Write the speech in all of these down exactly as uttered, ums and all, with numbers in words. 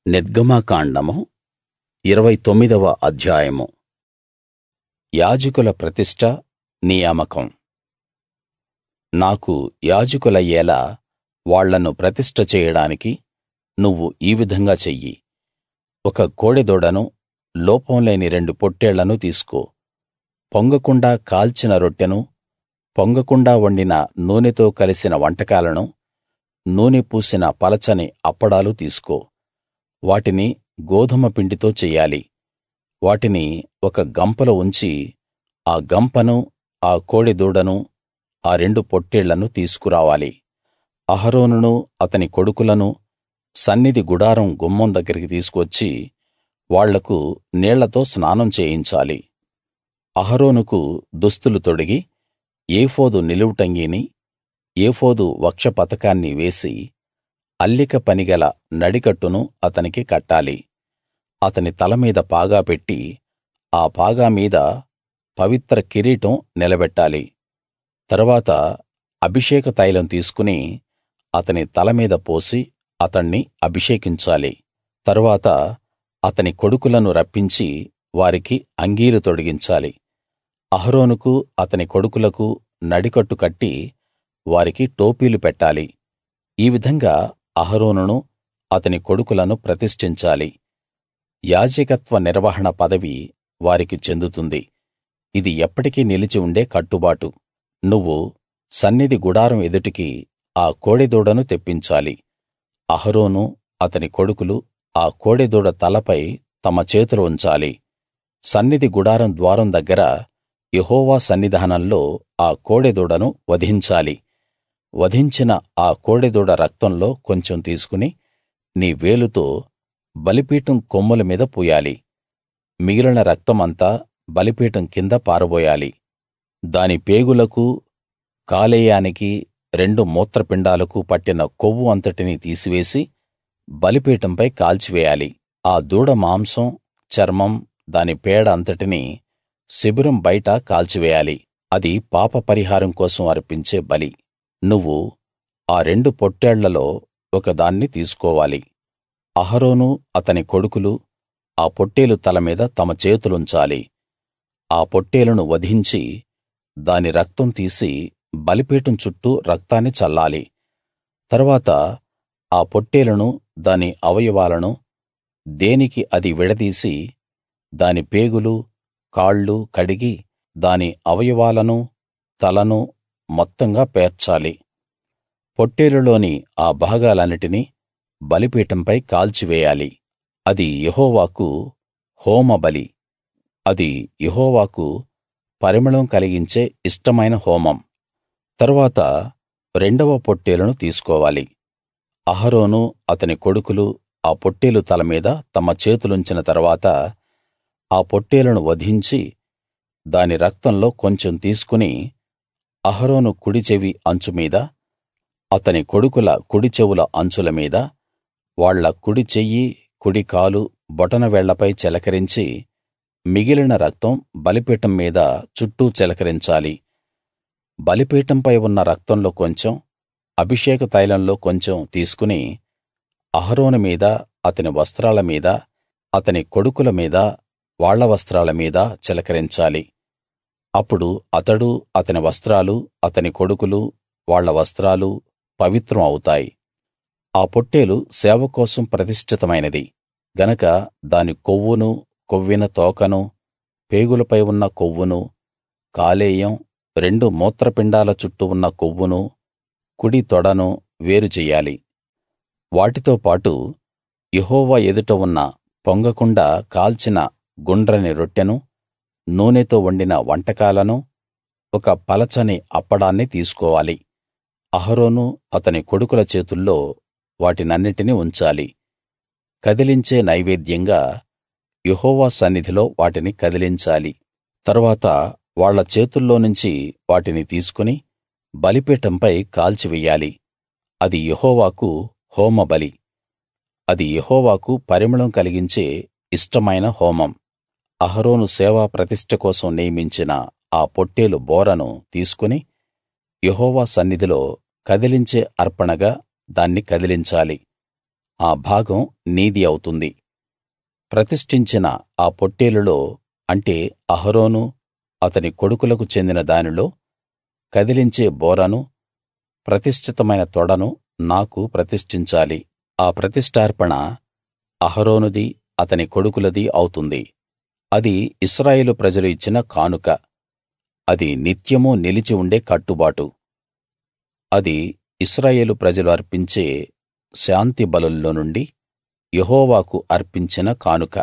నిర్గమకాండము ఇరవై తొమ్మిదవ అధ్యాయము. యాజకుల ప్రతిష్ఠ, నియామకం. నాకు యాజకులయ్యేలా వాళ్ళను ప్రతిష్ఠ చేయడానికి నువ్వు ఈ విధంగా చెయ్యి. ఒక కోడెదూడను, లోపం లేని రెండు పొట్టేళ్లను తీసుకో. పొంగకుండా కాల్చిన రొట్టెను, పొంగకుండా వండిన నూనెతో కలిసిన వంటకాలను, నూనె పూసిన పలచని అప్పడాలు తీసుకో. వాటిని గోదుమ పిండితో చెయ్యాలి. వాటిని ఒక గంపలో ఉంచి ఆ గంపను, ఆ కోడెదూడను, ఆ రెండు పొట్టేళ్లను తీసుకురావాలి. అహరోనును అతని కొడుకులను సన్నిధి గుడారం గుమ్మం దగ్గరికి తీసుకువచ్చి వాళ్లకు నీళ్లతో స్నానం చేయించాలి. అహరోనుకు దుస్తులు తొడిగి, ఏఫోదు నిలువుటంగీని, ఏఫోదు వక్షపతకాన్ని వేసి, అల్లిక పనిగల నడికట్టును అతనికి కట్టాలి. అతని తల మీద పాగా పెట్టి, ఆ పాగా మీద పవిత్ర కిరీటం నిలబెట్టాలి. తరువాత అభిషేక తైలం తీసుకుని అతని తల మీద పోసి అతణ్ణి అభిషేకించాలి. తరువాత అతని కొడుకులను రప్పించి వారికి అంగీలు తొడిగించాలి. అహరోనుకు అతని కొడుకులకు నడికట్టు కట్టి వారికి టోపీలు పెట్టాలి. ఈ విధంగా అహరోనును అతని కొడుకులను ప్రతిష్ఠించాలి. యాజకత్వ నిర్వహణ పదవి వారికి చెందుతుంది. ఇది ఎప్పటికీ నిలిచి ఉండే కట్టుబాటు. నువ్వు సన్నిధి గుడారం ఎదుటికి ఆ కోడెదూడను తెప్పించాలి. అహరోను అతని కొడుకులు ఆ కోడెదూడ తలపై తమ చేతులు ఉంచాలి. సన్నిధి గుడారం ద్వారం దగ్గర యెహోవా సన్నిధానంలో ఆ కోడెదూడను వధించాలి. వధించిన ఆ కోడెదూడ రక్తంలో కొంచెం తీసుకుని నీ వేలుతో బలిపీఠం కొమ్ముల మీద పూయాలి. మిగిలిన రక్తమంతా బలిపీఠం కింద పారబోయాలి. దాని పేగులకు, కాలేయానికి, రెండు మూత్రపిండాలకు పట్టిన కొవ్వు అంతటినీ తీసివేసి బలిపీఠంపై కాల్చివేయాలి. ఆ దూడ మాంసం, చర్మం, దాని పేడ అంతటినీ శిబిరం బయట కాల్చివేయాలి. అది పాప పరిహారం కోసం అర్పించే బలి. నువ్వు ఆ రెండు పొట్టేళ్లలో ఒకదాన్ని తీసుకోవాలి. అహరోను అతని కొడుకులు ఆ పొట్టేలు తల మీద తమ చేతులుంచాలి. ఆ పొట్టేలును వధించి దాని రక్తం తీసి బలిపీఠం చుట్టూ రక్తాన్ని చల్లాలి. తరువాత ఆ పొట్టేలును, దాని అవయవాలను దేనికి అది విడదీసి దాని పేగులు, కాళ్ళు కడిగి దాని అవయవాలను, తలను మొత్తంగా పేర్చాలి. పొట్టేలులోని ఆ భాగాలన్నిటినీ బలిపీఠంపై కాల్చివేయాలి. అది యెహోవాకు హోమబలి. అది యెహోవాకు పరిమళం కలిగించే ఇష్టమైన హోమం. తరువాత రెండవ పొట్టేలును తీసుకోవాలి. అహరోను అతని కొడుకులు ఆ పొట్టేలు తల మీద తమ చేతులుంచిన తరువాత ఆ పొట్టేలును వధించి దాని రక్తంలో కొంచెం తీసుకుని అహరోను కుడి చెవి అంచు మీద, అతని కొడుకుల కుడి చెవుల అంచుల మీద, వాళ్ళ కుడి చెయ్యి, కుడి కాలు, బొటనవేళ్లపై చిలకరించి మిగిలిన రక్తం బలిపీఠం మీద చుట్టూ చిలకరించాలి. బలిపీఠంపై ఉన్న రక్తంలో కొంచెం, అభిషేక తైలంలో కొంచెం తీసుకుని అహరోను మీద, అతని వస్త్రాల మీద, అతని కొడుకుల మీద, వాళ్ళ వస్త్రాల మీద చిలకరించాలి. అప్పుడు అతడు, అతని వస్త్రాలు, అతని కొడుకులు, వాళ్ళ వస్త్రాలు పవిత్రం అవుతాయి. ఆ పొట్టేలు సేవ కోసం ప్రతిష్ఠితమైనది గనక దాని కొవ్వును, కొవ్విన తోకను, పేగులపై ఉన్న కొవ్వును, కాలేయం, రెండు మూత్రపిండాల చుట్టూ ఉన్న కొవ్వును, కుడి తొడను వేరు చెయ్యాలి. వాటితో పాటు యెహోవా ఎదుట ఉన్న పొంగకుండా కాల్చిన గుండ్రని రొట్టెను, నూనెతో వండిన వంటకాలను, ఒక పలచని అప్పడాన్ని తీసుకోవాలి. అహరోను అతని కొడుకుల చేతుల్లో వాటినన్నిటినీ ఉంచాలి. కదిలించే నైవేద్యంగా యెహోవా సన్నిధిలో వాటిని కదిలించాలి. తరువాత వాళ్ళ చేతుల్లోనుంచి వాటిని తీసుకుని బలిపీఠంపై కాల్చివెయ్యాలి. అది యెహోవాకు హోమబలి. అది యెహోవాకు పరిమళం కలిగించే ఇష్టమైన హోమం. అహరోను సేవా ప్రతిష్ఠ కోసం నియమించిన ఆ పొట్టేలు బోరను తీసుకుని యెహోవా సన్నిధిలో కదిలించే అర్పణగా దాన్ని కదిలించాలి. ఆ భాగం నీది అవుతుంది. ప్రతిష్ఠించిన ఆ పొట్టేలులో అంటే అహరోను అతని కొడుకులకు చెందిన దానిలో కదిలించే బోరను, ప్రతిష్ఠితమైన తొడను నాకు ప్రతిష్ఠించాలి. ఆ ప్రతిష్ఠార్పణ అహరోనుది, అతని కొడుకులది అవుతుంది. అది ఇశ్రాయేలు ప్రజలు ఇచ్చిన కానుక. అది నిత్యమూ నిలిచి ఉండే కట్టుబాటు. అది ఇశ్రాయేలు ప్రజలు అర్పించే శాంతి బలుల్లో నుండి యెహోవాకు అర్పించిన కానుక.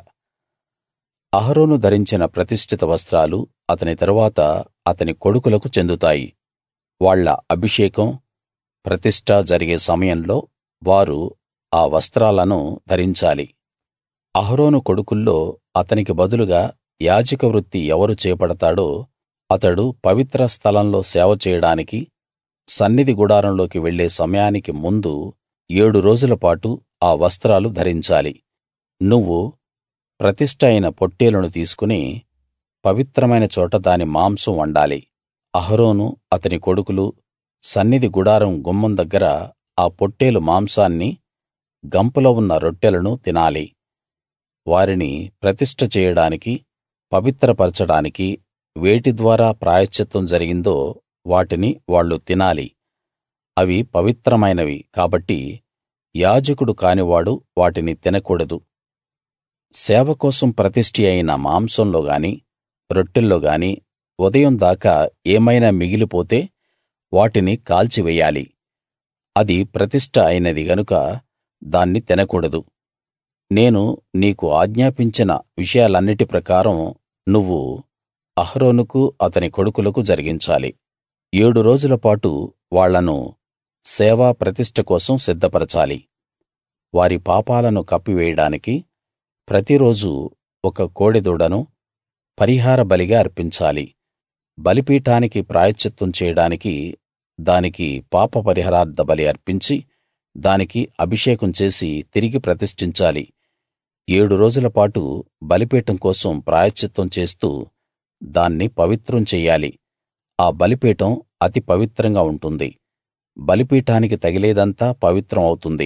అహరోను ధరించిన ప్రతిష్ఠిత వస్త్రాలు అతని తరువాత అతని కొడుకులకు చెందుతాయి. వాళ్ళ అభిషేకం, ప్రతిష్ఠ జరిగే సమయంలో వారు ఆ వస్త్రాలను ధరించాలి. అహరోను కొడుకుల్లో అతనికి బదులుగా యాజక వృత్తి ఎవరు చేపడతాడో అతడు పవిత్ర స్థలంలో సేవ చేయడానికి సన్నిధి గుడారంలోకి వెళ్ళే సమయానికి ముందు ఏడు రోజుల పాటు ఆ వస్త్రాలు ధరించాలి. నువ్వు ప్రతిష్ఠ అయిన పొట్టేలును తీసుకుని పవిత్రమైన చోట దాని మాంసం వండాలి. అహరోను అతని కొడుకులు సన్నిధి గుడారం గుమ్మం దగ్గర ఆ పొట్టేలు మాంసాన్ని, గంపలో ఉన్న రొట్టెలను తినాలి. వారిని ప్రతిష్ఠ చేయడానికి, పవిత్రపరచడానికి వేటి ద్వారా ప్రాయశ్చిత్తం జరిగిందో వాటిని వాళ్ళు తినాలి. అవి పవిత్రమైనవి కాబట్టి యాజకుడు కానివాడు వాటిని తినకూడదు. సేవ కోసం ప్రతిష్ఠి అయిన మాంసంలో గాని, రొట్టెల్లో గాని ఉదయం దాకా ఏమైనా మిగిలిపోతే వాటిని కాల్చివెయ్యాలి. అది ప్రతిష్ఠ అయినది గనుక దాన్ని తినకూడదు. నేను నీకు ఆజ్ఞాపించిన విషయాలన్నిటి ప్రకారం నువ్వు అహరోనుకు అతని కొడుకులకు జరిగించాలి. ఏడు రోజుల పాటు వాళ్ళను సేవా ప్రతిష్ఠ కోసం సిద్ధపరచాలి. వారి పాపాలను కప్పివేయడానికి ప్రతిరోజూ ఒక కోడెదూడను పరిహార బలిగా అర్పించాలి. బలిపీఠానికి ప్రాయశ్చిత్తం చేయడానికి దానికి పాప పరిహారార్థ బలి అర్పించి దానికి అభిషేకం చేసి తిరిగి ప్రతిష్ఠించాలి. ఏడు రోజుల పాటు బలిపీఠం కోసం ప్రాయశ్చిత్తం చేస్తూ దాన్ని పవిత్రం చెయ్యాలి. ఆ బలిపీఠం అతి పవిత్రంగా ఉంటుంది. బలిపీఠానికి తగిలేదంతా పవిత్రం అవుతుంది.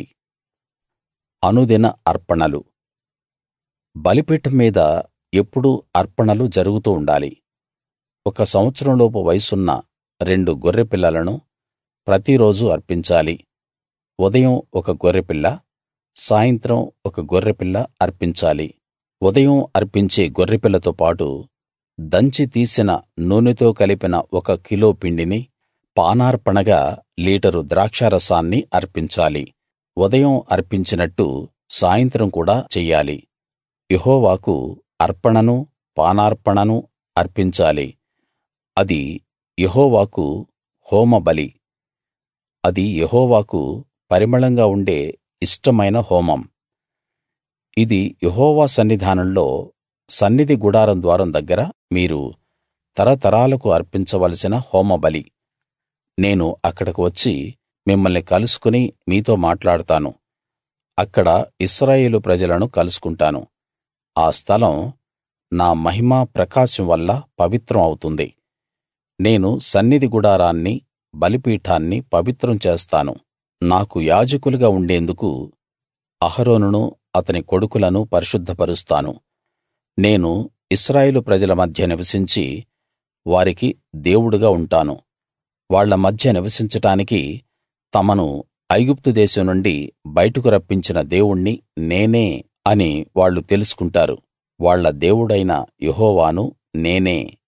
అనుదిన అర్పణలు. బలిపీఠం మీద ఎప్పుడూ అర్పణలు జరుగుతూ ఉండాలి. ఒక సంవత్సరంలోపు వయసున్న రెండు గొర్రెపిల్లలను ప్రతిరోజూ అర్పించాలి. ఉదయం ఒక గొర్రెపిల్ల, సాయంత్రం ఒక గొర్రెపిల్ల అర్పించాలి. ఉదయం అర్పించే గొర్రెపిల్లతో పాటు దంచి తీసిన నూనెతో కలిపిన ఒక కిలో పిండిని, పానార్పణగా లీటరు ద్రాక్షారసాన్ని అర్పించాలి. ఉదయం అర్పించినట్టు సాయంత్రం కూడా చెయ్యాలి. యెహోవాకు అర్పణను, పానార్పణను అర్పించాలి. అది యెహోవాకు హోమబలి. అది యెహోవాకు పరిమళంగా ఉండే ఇష్టమైన హోమం. ఇది యెహోవా సన్నిధానంలో సన్నిధి గుడారం ద్వారం దగ్గర మీరు తరతరాలకు అర్పించవలసిన హోమబలి. నేను అక్కడకు వచ్చి మిమ్మల్ని కలుసుకుని మీతో మాట్లాడతాను. అక్కడ ఇశ్రాయేలు ప్రజలను కలుసుకుంటాను. ఆ స్థలం నా మహిమా ప్రకాశం వల్ల పవిత్రం అవుతుంది. నేను సన్నిధి గుడారాన్ని, బలిపీఠాన్ని పవిత్రం చేస్తాను. నాకు యాజకులుగా ఉండేందుకు అహరోనును అతని కొడుకులను పరిశుద్ధపరుస్తాను. నేను ఇశ్రాయేలు ప్రజల మధ్య నివసించి వారికి దేవుడుగా ఉంటాను. వాళ్ళ మధ్య నివసించడానికి తమను ఐగుప్తు దేశం నుండి బయటకు రప్పించిన దేవుణ్ణి నేనే అని వాళ్ళు తెలుసుకుంటారు. వాళ్ళ దేవుడైన యెహోవాను నేనే.